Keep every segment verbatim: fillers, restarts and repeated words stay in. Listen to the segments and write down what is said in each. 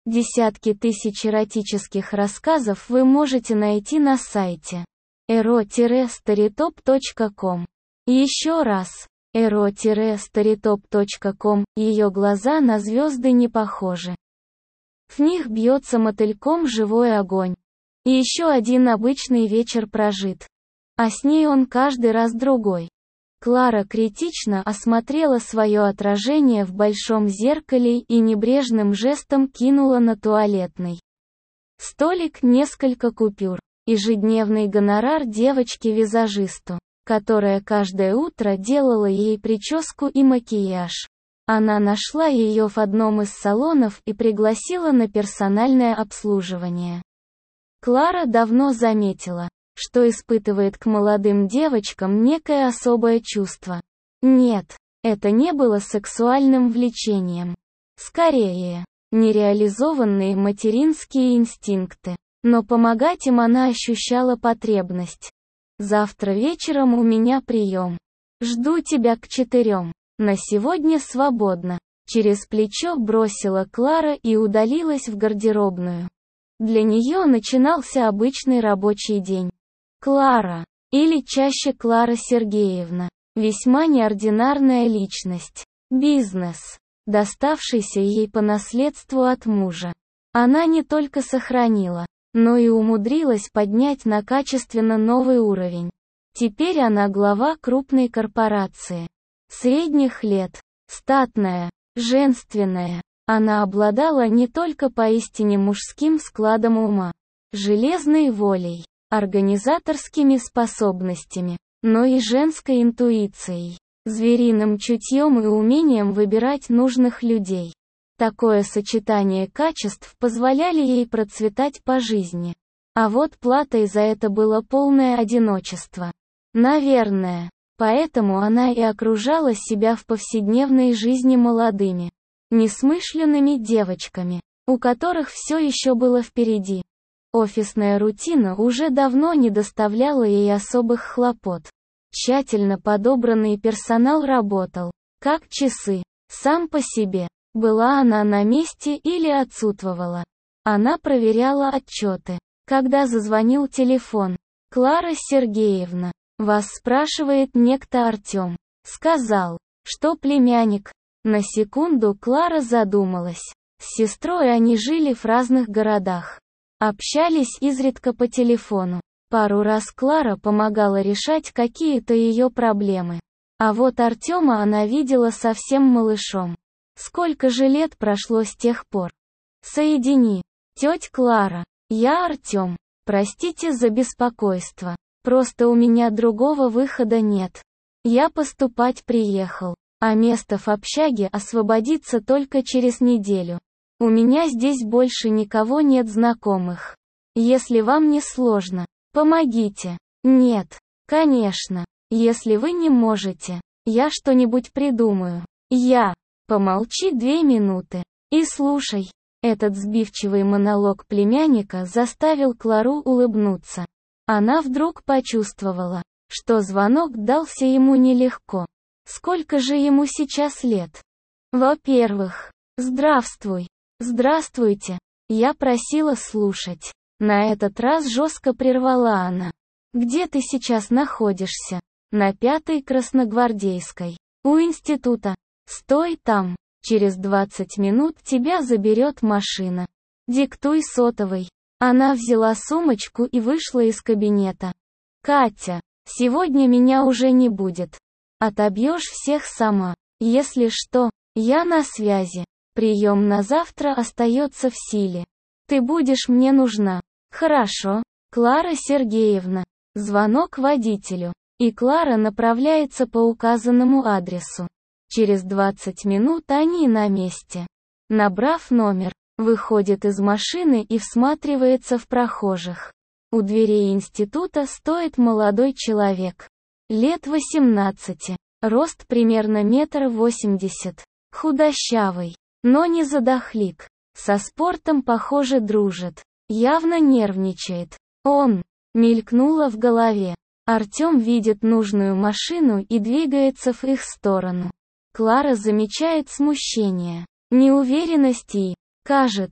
Десятки тысяч эротических рассказов вы можете найти на сайте эро старитоп точка ком. Еще раз, эро старитоп точка ком, ее глаза на звезды не похожи. В них бьется мотыльком живой огонь. И еще один обычный вечер прожит. А с ней он каждый раз другой. Клара критично осмотрела свое отражение в большом зеркале и небрежным жестом кинула на туалетный столик несколько купюр. Ежедневный гонорар девочки-визажисту, которая каждое утро делала ей прическу и макияж. Она нашла ее в одном из салонов и пригласила на персональное обслуживание. Клара давно заметила, что испытывает к молодым девочкам некое особое чувство. Нет, это не было сексуальным влечением. Скорее, нереализованные материнские инстинкты. Но помогать им она ощущала потребность. «Завтра вечером у меня прием. Жду тебя к четырем. На сегодня свободно». Через плечо бросила Клара и удалилась в гардеробную. Для нее начинался обычный рабочий день. Клара, или чаще Клара Сергеевна, весьма неординарная личность. Бизнес, доставшийся ей по наследству от мужа. Она не только сохранила, но и умудрилась поднять на качественно новый уровень. Теперь она глава крупной корпорации. Средних лет, статная, женственная. Она обладала не только поистине мужским складом ума, железной волей, организаторскими способностями, но и женской интуицией, звериным чутьем и умением выбирать нужных людей. Такое сочетание качеств позволяли ей процветать по жизни. А вот платой за это было полное одиночество. Наверное, поэтому она и окружала себя в повседневной жизни молодыми, несмышленными девочками, у которых все еще было впереди. Офисная рутина уже давно не доставляла ей особых хлопот. Тщательно подобранный персонал работал, как часы, сам по себе. Была она на месте или отсутствовала. Она проверяла отчеты. Когда зазвонил телефон. «Клара Сергеевна, вас спрашивает некто Артем». Сказал, что племянник. На секунду Клара задумалась. С сестрой они жили в разных городах. Общались изредка по телефону. Пару раз Клара помогала решать какие-то ее проблемы. А вот Артема она видела совсем малышом. Сколько же лет прошло с тех пор? Соедини. Тетя Клара. Я Артем. Простите за беспокойство. Просто у меня другого выхода нет. Я поступать приехал. А место в общаге освободится только через неделю. У меня здесь больше никого нет знакомых. Если вам не сложно, помогите. Нет, конечно. Если вы не можете, я что-нибудь придумаю. Я. Помолчи две минуты и слушай. Этот сбивчивый монолог племянника заставил Клару улыбнуться. Она вдруг почувствовала, что звонок дался ему нелегко. Сколько же ему сейчас лет? Во-первых, здравствуй. Здравствуйте. Я просила слушать. На этот раз жестко прервала она. Где ты сейчас находишься? На Пятой Красногвардейской. У института. Стой там. Через двадцать минут тебя заберет машина. Диктуй сотовый. Она взяла сумочку и вышла из кабинета. Катя, сегодня меня уже не будет. Отобьешь всех сама. Если что, я на связи. Прием на завтра остается в силе. Ты будешь мне нужна. Хорошо. Клара Сергеевна. Звонок водителю. И Клара направляется по указанному адресу. Через двадцать минут они на месте. Набрав номер, выходит из машины и всматривается в прохожих. У дверей института стоит молодой человек. Лет восемнадцати. Рост примерно метр восемьдесят. Худощавый, но не задохлик. Со спортом, похоже, дружит. Явно нервничает. Он. Мелькнуло в голове. Артем видит нужную машину и двигается в их сторону. Клара замечает смущение, неуверенность и, кажется,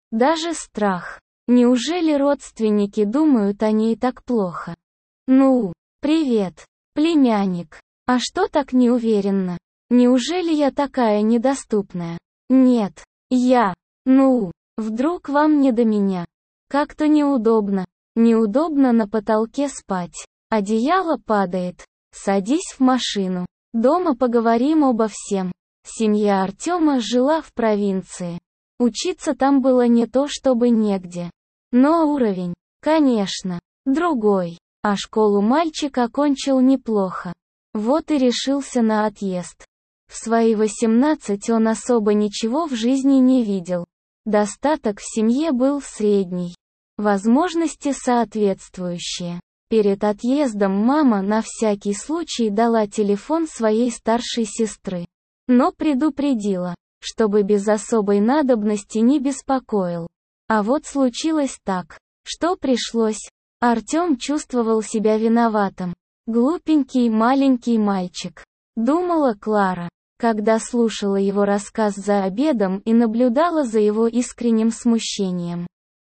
Даже страх. Неужели родственники думают о ней так плохо? Ну, привет, племянник. А что так неуверенно? Неужели я такая недоступная? Нет, я. Ну, вдруг вам не до меня? Как-то неудобно. Неудобно на потолке спать. Одеяло падает. Садись в машину. Дома поговорим обо всем. Семья Артема жила в провинции. Учиться там было не то чтобы негде. Но уровень, конечно, другой. А школу мальчик окончил неплохо. Вот и решился на отъезд. В свои восемнадцать он особо ничего в жизни не видел. Достаток в семье был средний. Возможности соответствующие. Перед отъездом мама на всякий случай дала телефон своей старшей сестры. Но предупредила, чтобы без особой надобности не беспокоил. А вот случилось так, что пришлось. Артем чувствовал себя виноватым. Глупенький маленький мальчик. Думала Клара, когда слушала его рассказ за обедом и наблюдала за его искренним смущением.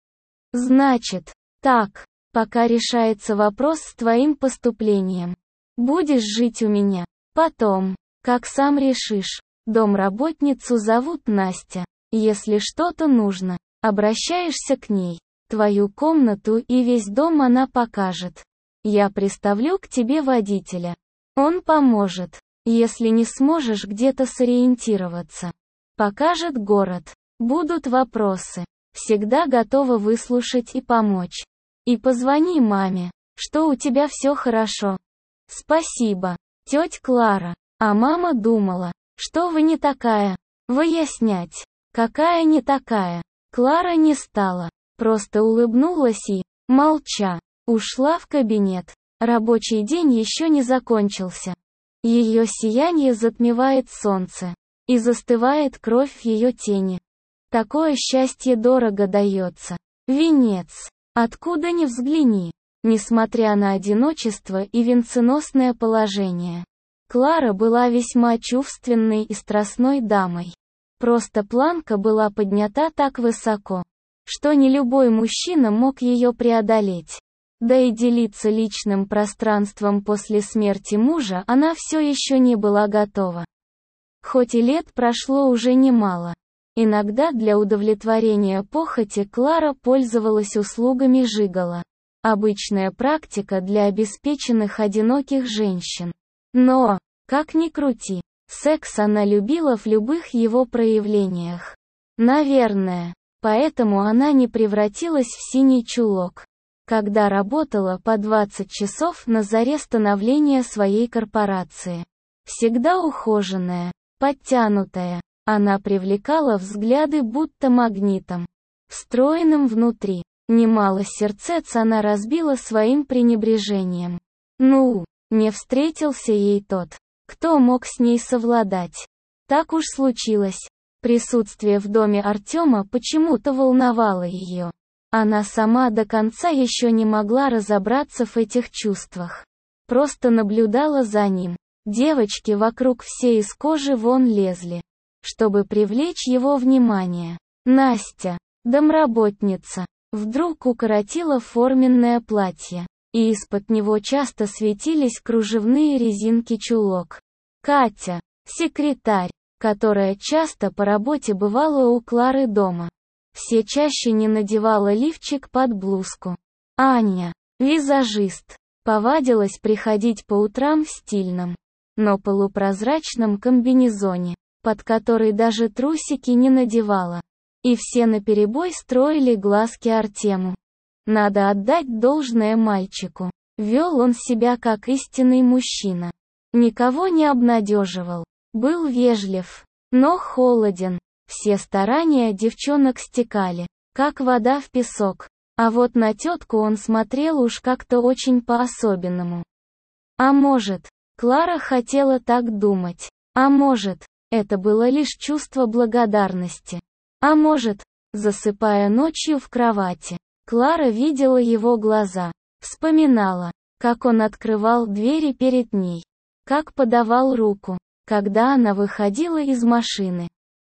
Значит, так, пока решается вопрос с твоим поступлением. Будешь жить у меня. Потом, как сам решишь. Домработницу зовут Настя. Если что-то нужно, обращаешься к ней. Твою комнату и весь дом она покажет. Я приставлю к тебе водителя. Он поможет, если не сможешь где-то сориентироваться. Покажет город. Будут вопросы. Всегда готова выслушать и помочь. И позвони маме, что у тебя все хорошо. Спасибо, тетя Клара. А мама думала, что вы не такая. Выяснять, какая не такая. Клара не стала. Просто улыбнулась и, молча, ушла в кабинет. Рабочий день еще не закончился. Ее сияние затмевает солнце. И застывает кровь в ее тени. Такое счастье дорого дается. Венец. Откуда ни взгляни. Несмотря на одиночество и венценосное положение. Клара была весьма чувственной и страстной дамой. Просто планка была поднята так высоко, что не любой мужчина мог ее преодолеть. Да и делиться личным пространством после смерти мужа она все еще не была готова. Хоть и лет прошло уже немало. Иногда для удовлетворения похоти Клара пользовалась услугами жиголо. Обычная практика для обеспеченных одиноких женщин. Но, как ни крути, секс она любила в любых его проявлениях. Наверное, поэтому она не превратилась в синий чулок, когда работала по двадцать часов на заре становления своей корпорации. Всегда ухоженная, подтянутая, она привлекала взгляды будто магнитом, встроенным внутри. Немало сердец она разбила своим пренебрежением. Ну, не встретился ей тот, кто мог с ней совладать. Так уж случилось. Присутствие в доме Артема почему-то волновало ее. Она сама до конца еще не могла разобраться в этих чувствах. Просто наблюдала за ним. Девочки вокруг все из кожи вон лезли, чтобы привлечь его внимание. Настя, домработница, вдруг укоротила форменное платье, и из-под него часто светились кружевные резинки чулок. Катя, секретарь, которая часто по работе бывала у Клары дома, все чаще не надевала лифчик под блузку. Аня, визажист, повадилась приходить по утрам в стильном, но полупрозрачном комбинезоне, под который даже трусики не надевала. И все наперебой строили глазки Артему. Надо отдать должное мальчику. Вел он себя как истинный мужчина. Никого не обнадеживал. Был вежлив, но холоден. Все старания девчонок стекали, как вода в песок. А вот на тетку он смотрел уж как-то очень по-особенному. А может, Клара хотела так думать. А может, это было лишь чувство благодарности. А может, засыпая ночью в кровати, Клара видела его глаза, вспоминала, как он открывал двери перед ней, как подавал руку, когда она выходила из машины.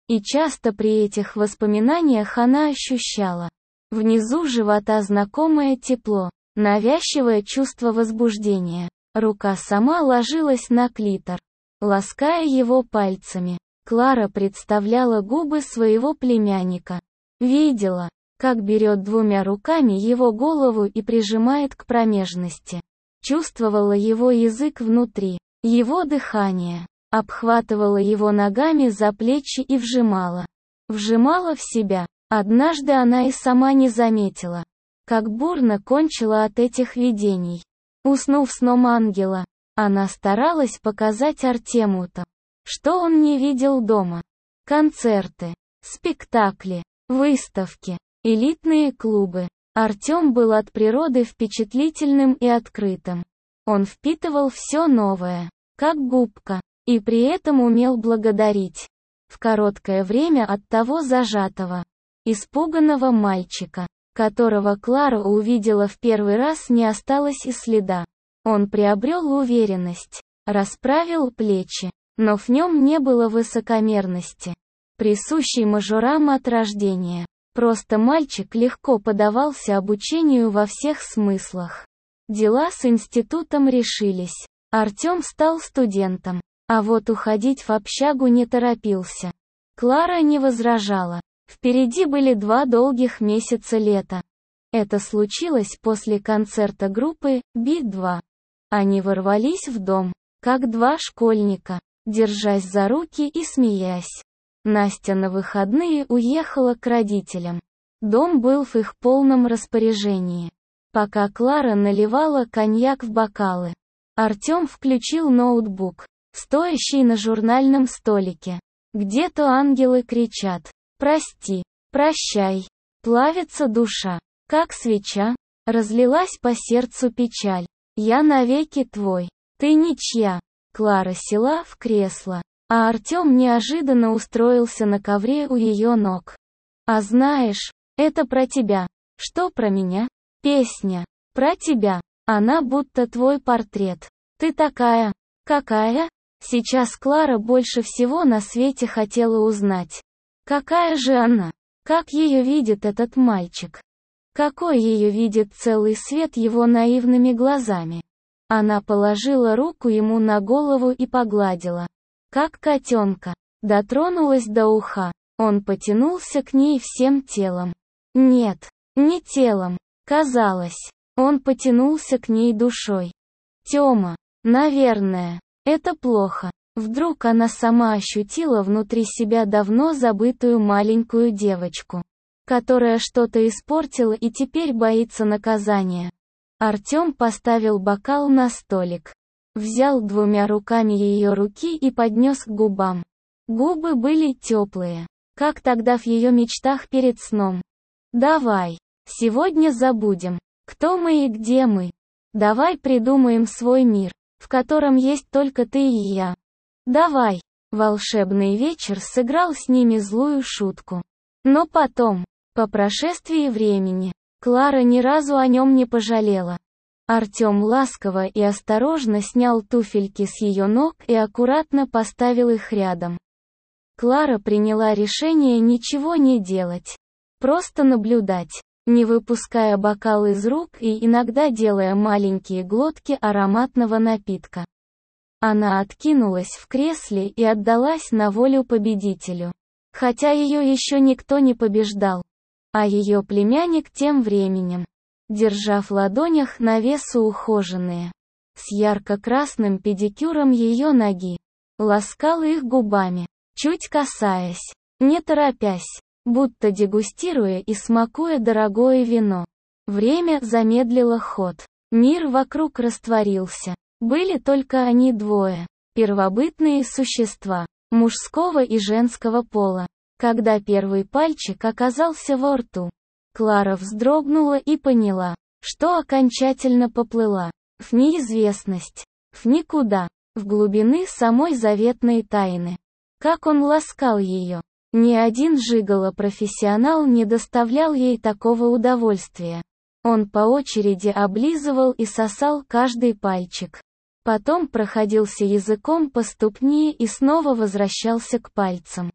И часто при этих воспоминаниях она ощущала внизу живота знакомое тепло, навязчивое чувство возбуждения. Рука сама ложилась на клитор, лаская его пальцами. Клара представляла губы своего племянника. Видела, как берет двумя руками его голову и прижимает к промежности. Чувствовала его язык внутри, его дыхание. Обхватывала его ногами за плечи и вжимала. Вжимала в себя. Однажды она и сама не заметила, как бурно кончила от этих видений. Уснув сном ангела, она старалась показать Артему-то, что он не видел дома. Концерты, спектакли, выставки, элитные клубы. Артем был от природы впечатлительным и открытым. Он впитывал все новое, как губка, и при этом умел благодарить. В короткое время от того зажатого, испуганного мальчика, которого Клара увидела в первый раз, не осталось и следа. Он приобрел уверенность, расправил плечи, но в нем не было высокомерности, присущей мажорам от рождения. Просто мальчик легко поддавался обучению во всех смыслах. Дела с институтом решились. Артем стал студентом, а вот уходить в общагу не торопился. Клара не возражала. Впереди были два долгих месяца лета. Это случилось после концерта группы би два. Они ворвались в дом, как два школьника, держась за руки и смеясь. Настя на выходные уехала к родителям. Дом был в их полном распоряжении. Пока Клара наливала коньяк в бокалы, Артем включил ноутбук, стоящий на журнальном столике. Где-то ангелы кричат: «Прости, прощай». Плавится душа, как свеча, разлилась по сердцу печаль. «Я навеки твой, ты ничья». Клара села в кресло, а Артем неожиданно устроился на ковре у ее ног. «А знаешь, это про тебя». «Что про меня?» «Песня. Про тебя. Она будто твой портрет. Ты такая». «Какая?» Сейчас Клара больше всего на свете хотела узнать. Какая же она? Как ее видит этот мальчик? Какой ее видит целый свет его наивными глазами? Она положила руку ему на голову и погладила. Как котенка. Дотронулась до уха. Он потянулся к ней всем телом. Нет, не телом. Казалось, он потянулся к ней душой. Тёма. Наверное. Это плохо. Вдруг она сама ощутила внутри себя давно забытую маленькую девочку, которая что-то испортила и теперь боится наказания. Артем поставил бокал на столик, взял двумя руками ее руки и поднес к губам. Губы были теплые, как тогда в ее мечтах перед сном. «Давай, сегодня забудем, кто мы и где мы. Давай придумаем свой мир, в котором есть только ты и я. Давай». Волшебный вечер сыграл с ними злую шутку. Но потом, по прошествии времени, Клара ни разу о нем не пожалела. Артем ласково и осторожно снял туфельки с ее ног и аккуратно поставил их рядом. Клара приняла решение ничего не делать. Просто наблюдать, не выпуская бокал из рук и иногда делая маленькие глотки ароматного напитка. Она откинулась в кресле и отдалась на волю победителю. Хотя ее еще никто не побеждал. А ее племянник тем временем, держа в ладонях на весу ухоженные, с ярко-красным педикюром ее ноги, ласкал их губами, чуть касаясь, не торопясь, будто дегустируя и смакуя дорогое вино. Время замедлило ход. Мир вокруг растворился. Были только они двое, первобытные существа, мужского и женского пола. Когда первый пальчик оказался во рту, Клара вздрогнула и поняла, что окончательно поплыла в неизвестность, в никуда, в глубины самой заветной тайны. Как он ласкал ее! Ни один жиголо-профессионал не доставлял ей такого удовольствия. Он по очереди облизывал и сосал каждый пальчик. Потом проходился языком по ступне и снова возвращался к пальцам.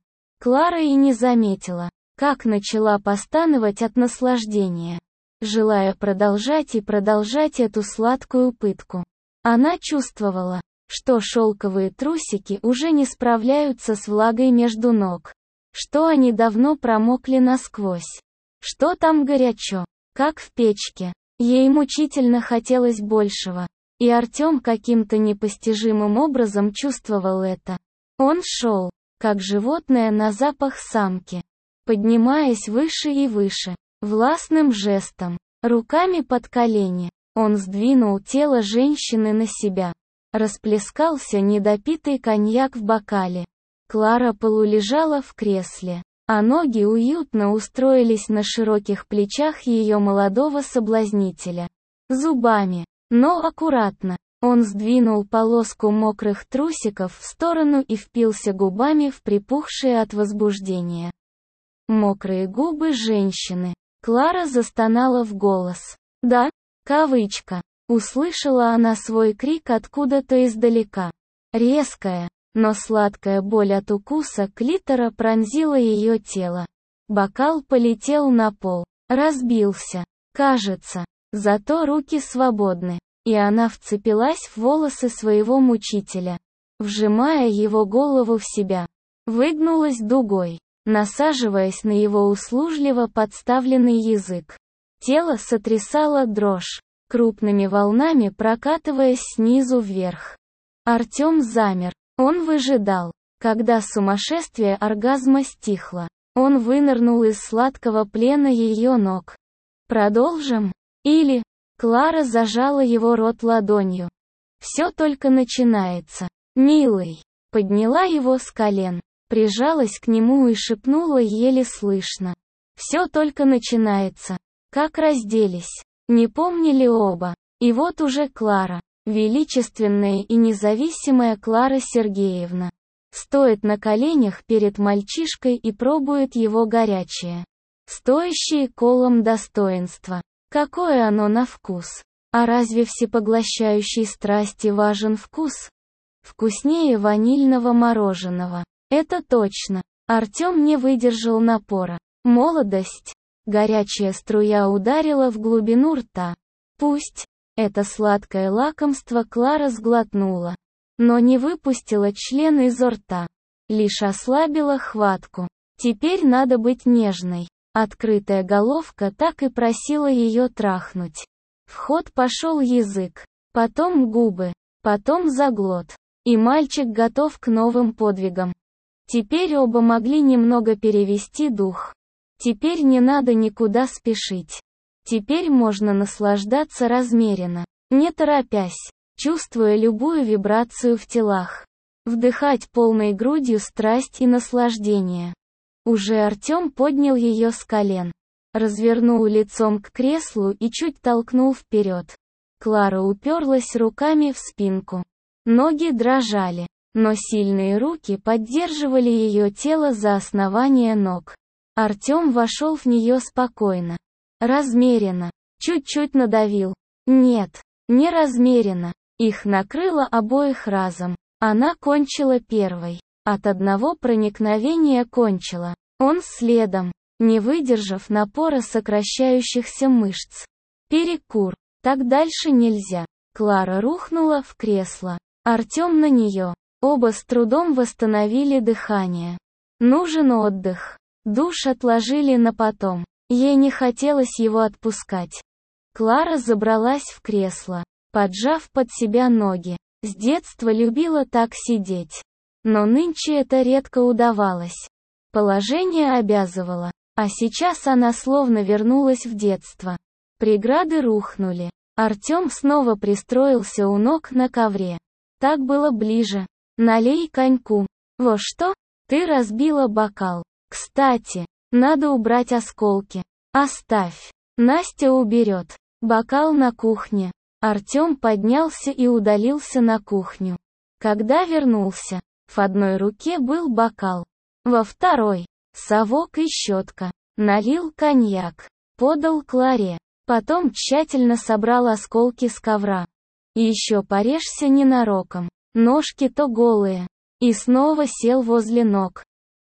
Клара и не заметила, как начала постановать от наслаждения, желая продолжать и продолжать эту сладкую пытку. Она чувствовала, что шелковые трусики уже не справляются с влагой между ног, что они давно промокли насквозь, что там горячо, как в печке. Ей мучительно хотелось большего, и Артем каким-то непостижимым образом чувствовал это. Он шел, как животное на запах самки, поднимаясь выше и выше, властным жестом, руками под колени. Он сдвинул тело женщины на себя. Расплескался недопитый коньяк в бокале. Клара полулежала в кресле, а ноги уютно устроились на широких плечах ее молодого соблазнителя. Зубами, но аккуратно, он сдвинул полоску мокрых трусиков в сторону и впился губами в припухшие от возбуждения мокрые губы женщины. Клара застонала в голос. «Да?» Кавычка. Услышала она свой крик откуда-то издалека. Резкая, но сладкая боль от укуса клитора пронзила ее тело. Бокал полетел на пол, разбился. Кажется, зато руки свободны, и она вцепилась в волосы своего мучителя, вжимая его голову в себя. Выгнулась дугой, насаживаясь на его услужливо подставленный язык. Тело сотрясало дрожь, крупными волнами прокатываясь снизу вверх. Артем замер. Он выжидал, когда сумасшествие оргазма стихло. Он вынырнул из сладкого плена ее ног. «Продолжим? Или...» Клара зажала его рот ладонью. «Все только начинается. Милый». Подняла его с колен, прижалась к нему и шепнула еле слышно. «Все только начинается». Как разделись, не помнили оба. И вот уже Клара, величественная и независимая Клара Сергеевна, стоит на коленях перед мальчишкой и пробует его горячее, стоящее колом достоинства. Какое оно на вкус? А разве всепоглощающей страсти важен вкус? Вкуснее ванильного мороженого. Это точно. Артем не выдержал напора. Молодость. Горячая струя ударила в глубину рта. Пусть. Это сладкое лакомство Клара сглотнула, но не выпустила член изо рта. Лишь ослабила хватку. Теперь надо быть нежной. Открытая головка так и просила ее трахнуть. В ход пошел язык, потом губы, потом заглот. И мальчик готов к новым подвигам. Теперь оба могли немного перевести дух. Теперь не надо никуда спешить. Теперь можно наслаждаться размеренно, не торопясь, чувствуя любую вибрацию в телах. Вдыхать полной грудью страсть и наслаждение. Уже Артем поднял ее с колен, развернул лицом к креслу и чуть толкнул вперед. Клара уперлась руками в спинку. Ноги дрожали, но сильные руки поддерживали ее тело за основание ног. Артем вошел в нее спокойно, размеренно, чуть-чуть надавил. Нет, не размеренно. Их накрыло обоих разом. Она кончила первой. От одного проникновения кончила. Он следом, не выдержав напора сокращающихся мышц. Перекур. Так дальше нельзя. Клара рухнула в кресло. Артем на нее. Оба с трудом восстановили дыхание. Нужен отдых. Душ отложили на потом. Ей не хотелось его отпускать. Клара забралась в кресло, поджав под себя ноги. С детства любила так сидеть. Но нынче это редко удавалось. Положение обязывало. А сейчас она словно вернулась в детство. Преграды рухнули. Артем снова пристроился у ног на ковре. Так было ближе. Налей коньку. Во что? Ты разбила бокал. Кстати, надо убрать осколки. Оставь. Настя уберет. Бокал на кухне. Артем поднялся и удалился на кухню. Когда вернулся, в одной руке был бокал. Во второй — совок и щетка. Налил коньяк. Подал Кларе. Потом тщательно собрал осколки с ковра. И еще порежься ненароком. Ножки-то голые. И снова сел возле ног.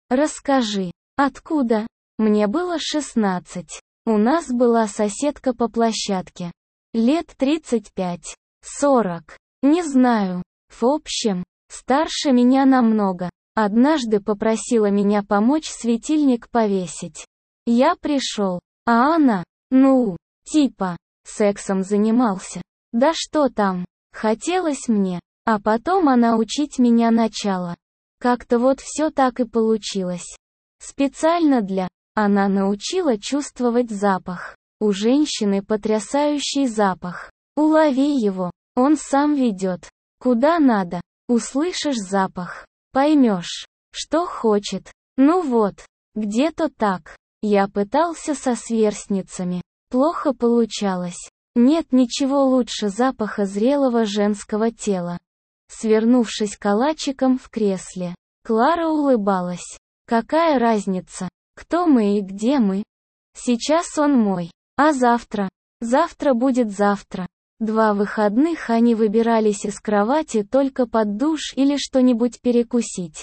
Расскажи. Откуда? Мне было шестнадцать. У нас была соседка по площадке. Лет тридцать пять. сорок. Не знаю. В общем, старше меня намного. Однажды попросила меня помочь светильник повесить. Я пришел, а она, ну, типа, сексом занимался. Да что там, хотелось мне, а потом она учить меня начала. Как-то вот все так и получилось. Специально для, она научила чувствовать запах. У женщины потрясающий запах. Улови его, он сам ведет. Куда надо, услышишь запах. Поймешь, что хочет. Ну вот, где-то так. Я пытался со сверстницами. Плохо получалось. Нет ничего лучше запаха зрелого женского тела. Свернувшись калачиком в кресле, Клара улыбалась. Какая разница, кто мы и где мы? Сейчас он мой. А завтра? Завтра будет завтра. Два выходных они выбирались из кровати только под душ или что-нибудь перекусить.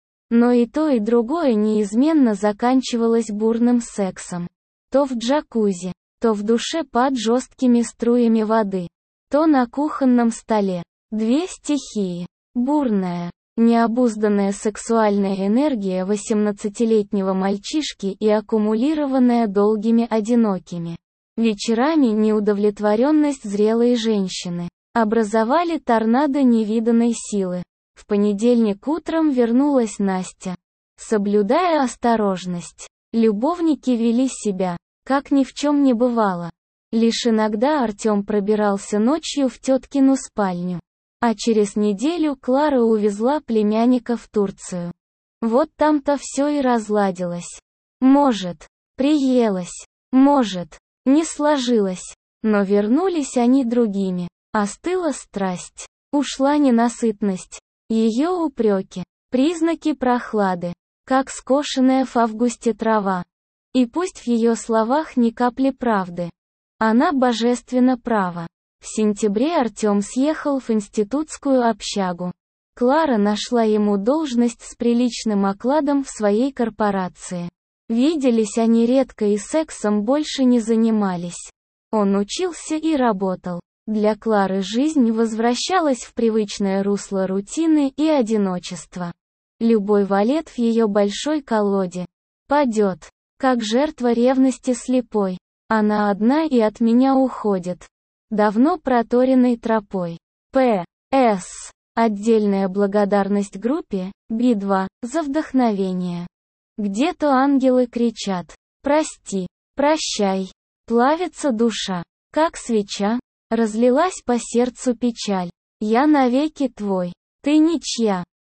Но и то, и другое неизменно заканчивалось бурным сексом. То в джакузи, то в душе под жесткими струями воды, то на кухонном столе. Две стихии. Бурная, необузданная сексуальная энергия восемнадцатилетнего мальчишки и аккумулированная долгими одинокими вечерами неудовлетворенность зрелой женщины образовали торнадо невиданной силы. В понедельник утром вернулась Настя. Соблюдая осторожность, любовники вели себя, как ни в чем не бывало. Лишь иногда Артем пробирался ночью в теткину спальню. А через неделю Клара увезла племянника в Турцию. Вот там-то все и разладилось. Может, приелось, может, не сложилось, но вернулись они другими. Остыла страсть, ушла ненасытность, ее упреки, признаки прохлады, как скошенная в августе трава. И пусть в ее словах ни капли правды. Она божественно права. В сентябре Артем съехал в институтскую общагу. Клара нашла ему должность с приличным окладом в своей корпорации. Виделись они редко и сексом больше не занимались. Он учился и работал. Для Клары жизнь возвращалась в привычное русло рутины и одиночества. Любой валет в ее большой колоде падет, как жертва ревности слепой. Она одна и от меня уходит. Давно проторенной тропой. П. С. Отдельная благодарность группе Би два за вдохновение. Где-то ангелы кричат: «Прости, прощай». Плавится душа, как свеча, разлилась по сердцу печаль. Я навеки твой, ты ничья.